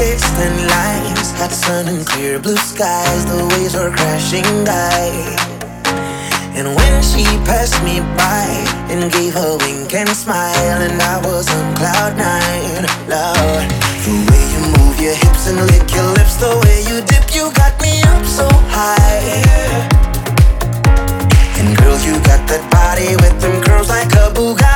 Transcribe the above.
distant lights, hot sun and clear blue skies. The waves were crashing by. And when she passed me by and gave a wink and smile, and I was on cloud nine, Lord. The way you move your hips and lick your lips, the way you dip, you got me up so high. And girl, you got that body with them curls like a Bugatti.